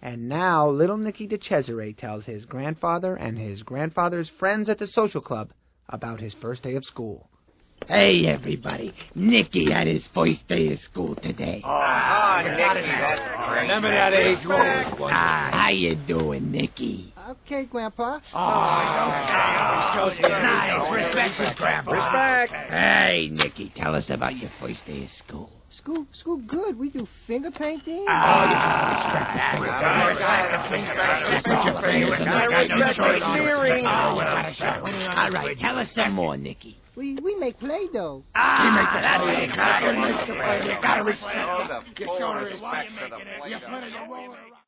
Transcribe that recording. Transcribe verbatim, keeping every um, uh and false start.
And now little Nicky de Cesare tells his grandfather and his grandfather's friends at the social club about his first day of school. Hey, everybody. Nicky had his first day of school today. Oh, oh Nicky, that's great. Remember that age? Ah, how you doing, Nicky? Okay, Grandpa. Oh, okay. Nice. Respect his grandpa. Respect. Hey, Nicky, tell us about your first day of school. School, school good. We do finger painting. Oh, you gotta respect that. All right, tell us some more, Nicky. We we make Play-Doh. Ah, that's it. You gotta respect the full respect for the Play-Doh.